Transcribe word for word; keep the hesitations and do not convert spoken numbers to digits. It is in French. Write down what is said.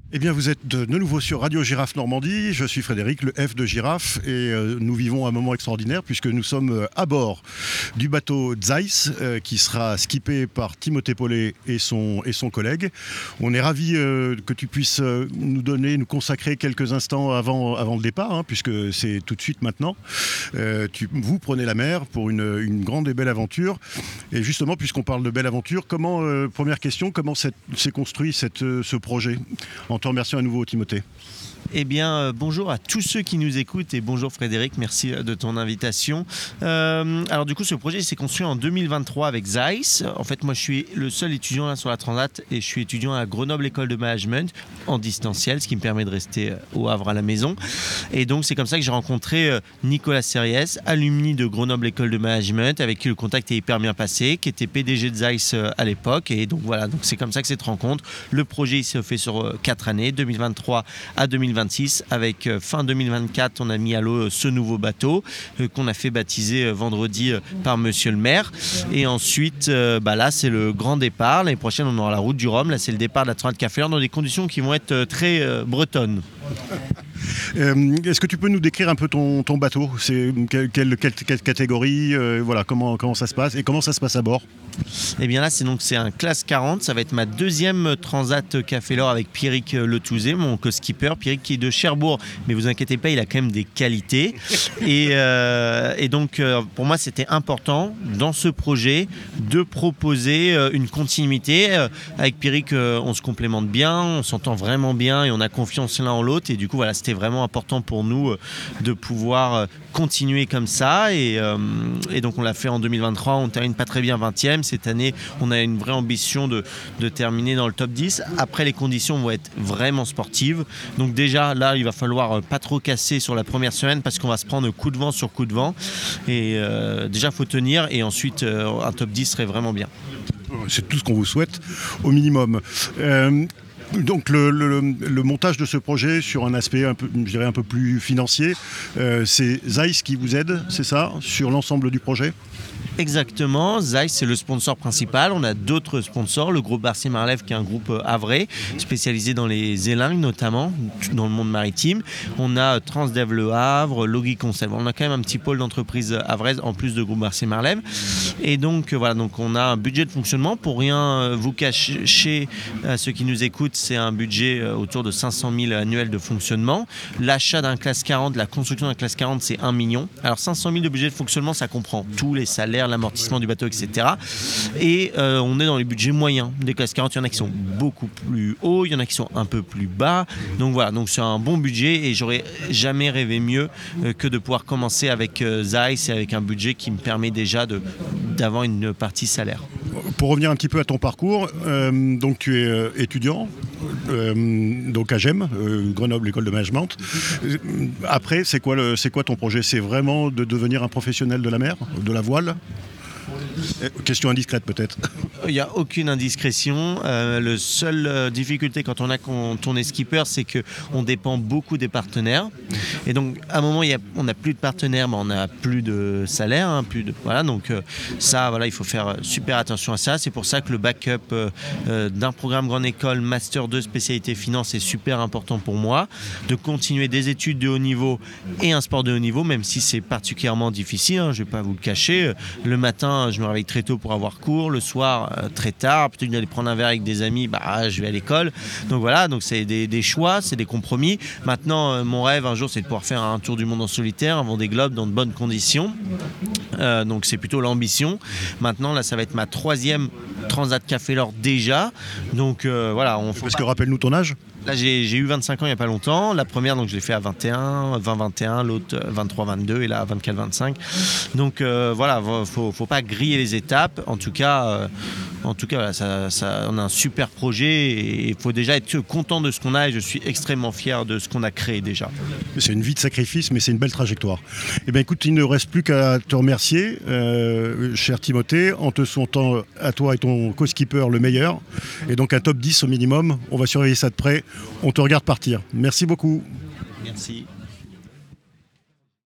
Eh bien, vous êtes de nouveau sur Radio Girafe Normandie. Je suis Frédéric, le F de Girafe, et euh, nous vivons un moment extraordinaire puisque nous sommes à bord du bateau Zeiss euh, qui sera skippé par Timothée Paulet et son, et son collègue. On est ravis euh, que tu puisses euh, nous donner, nous consacrer quelques instants avant, avant le départ, hein, puisque c'est tout de suite maintenant. Euh, tu, vous prenez la mer pour une, une grande et belle aventure. Et justement, puisqu'on parle de belle aventure, comment, euh, première question, comment s'est construit cette, ce projet ? En te remerciant à nouveau, Timothée. Eh bien, euh, bonjour à tous ceux qui nous écoutent et bonjour Frédéric, merci de ton invitation. Euh, alors du coup, ce projet s'est construit en deux mille vingt-trois avec Zeiss. En fait, moi, je suis le seul étudiant là sur la Transat et je suis étudiant à Grenoble École de Management en distanciel, ce qui me permet de rester au Havre à la maison. Et donc, c'est comme ça que j'ai rencontré Nicolas Serriès, alumni de Grenoble École de Management, avec qui le contact est hyper bien passé, qui était P D G de Zeiss à l'époque. Et donc voilà, donc c'est comme ça que cette rencontre. Le projet il s'est fait sur quatre années, deux mille vingt-trois à deux mille vingt-six. Avec fin deux mille vingt-quatre, on a mis à l'eau ce nouveau bateau euh, qu'on a fait baptiser euh, vendredi euh, par monsieur le maire. Et ensuite, euh, bah là, c'est le grand départ. L'année prochaine, on aura la route du Rhum. Là, c'est le départ de la Transat Café L'Or dans des conditions qui vont être euh, très euh, bretonnes. Euh, est-ce que tu peux nous décrire un peu ton, ton bateau ? C'est quelle, quelle, quelle, quelle catégorie euh, voilà, comment, comment ça se passe et comment ça se passe à bord ? Eh bien là, c'est donc c'est un classe quarante. Ça va être ma deuxième Transat Café L'Or avec Pierrick Letouzé, mon co-skipper. Pierrick qui est de Cherbourg, mais vous inquiétez pas, il a quand même des qualités. Et, euh, et donc, euh, pour moi, c'était important dans ce projet de proposer euh, une continuité. Euh, avec Pierrick, euh, on se complémente bien, on s'entend vraiment bien et on a confiance l'un en l'autre. Et du coup, voilà, c'était vraiment important pour nous euh, de pouvoir euh, continuer comme ça. Et, euh, et donc, on l'a fait en deux mille vingt-trois. On termine pas très bien vingtième. Cette année, on a une vraie ambition de, de terminer dans le top dix. Après, les conditions vont être vraiment sportives. Donc déjà, là, il va falloir pas trop casser sur la première semaine parce qu'on va se prendre coup de vent sur coup de vent. Et euh, déjà, il faut tenir. Et ensuite, euh, un top dix serait vraiment bien. C'est tout ce qu'on vous souhaite, au minimum. Euh... Donc le, le, le montage de ce projet sur un aspect un peu, je dirais un peu plus financier, euh, c'est Zeiss qui vous aide, c'est ça, sur l'ensemble du projet ? Exactement, Zeiss c'est le sponsor principal. On a d'autres sponsors, le groupe Barcier Marlève qui est un groupe havrais spécialisé dans les élingues notamment dans le monde maritime. On a Transdev Le Havre, Logui Concept. On a quand même un petit pôle d'entreprise havraise en plus de groupe Barcier Marlève. Et donc voilà, donc on a un budget de fonctionnement. Pour rien vous cacher à ceux qui nous écoutent, c'est un budget autour de cinq cent mille annuels de fonctionnement. L'achat d'un classe quarante, la construction d'un classe quarante, c'est un million. Alors cinq cent mille de budget de fonctionnement, ça comprend tous les salaires, l'amortissement du bateau, et cetera. Et euh, on est dans les budgets moyens des classes quarante. Il y en a qui sont beaucoup plus hauts, il y en a qui sont un peu plus bas. Donc voilà, donc c'est un bon budget et j'aurais jamais rêvé mieux euh, que de pouvoir commencer avec euh, Zeiss et avec un budget qui me permet déjà de, d'avoir une partie salaire. Pour revenir un petit peu à ton parcours, euh, donc tu es euh, étudiant, euh, donc à G E M, euh, Grenoble École de Management. Après, c'est quoi, le, c'est quoi ton projet ? C'est vraiment de devenir un professionnel de la mer, de la voile ? Question indiscrète peut-être. Il n'y a aucune indiscrétion. Euh, la seule euh, difficulté quand on, a, quand on est skipper, c'est qu'on dépend beaucoup des partenaires. Et donc, à un moment, il y a, on n'a plus de partenaires, mais on n'a plus de salaire. Hein, plus de, voilà, donc, euh, ça, voilà, il faut faire super attention à ça. C'est pour ça que le backup euh, euh, d'un programme Grande École, Master deux, spécialité finance, est super important pour moi. De continuer des études de haut niveau et un sport de haut niveau, même si c'est particulièrement difficile. Hein, je ne vais pas vous le cacher. Le matin, je me réveille très tôt pour avoir cours, le soir euh, très tard, plutôt que d'aller prendre un verre avec des amis, bah, je vais à l'école. Donc voilà, donc c'est des, des choix, c'est des compromis. Maintenant, euh, mon rêve un jour, c'est de pouvoir faire un tour du monde en solitaire, un Vendée Globe dans de bonnes conditions. Euh, donc c'est plutôt l'ambition. Maintenant, là, ça va être ma troisième Transat Café L'Or déjà. Donc euh, voilà. On Parce que rappelle-nous ton âge. Là, j'ai, j'ai eu vingt-cinq ans il n'y a pas longtemps. La première, donc, je l'ai fait à vingt et un, vingt vingt et un, l'autre vingt-trois vingt-deux et là vingt-quatre vingt-cinq. Donc euh, voilà, il ne faut, faut pas griller les étapes. En tout cas, euh, en tout cas voilà, ça, ça, on a un super projet et il faut déjà être content de ce qu'on a et je suis extrêmement fier de ce qu'on a créé déjà. C'est une vie de sacrifice, mais c'est une belle trajectoire. Eh bien écoute, il ne reste plus qu'à te remercier, euh, cher Timothée, en te souhaitant à toi et ton co-skipper le meilleur. Et donc un top dix au minimum, on va surveiller ça de près. On te regarde partir. Merci beaucoup. Merci.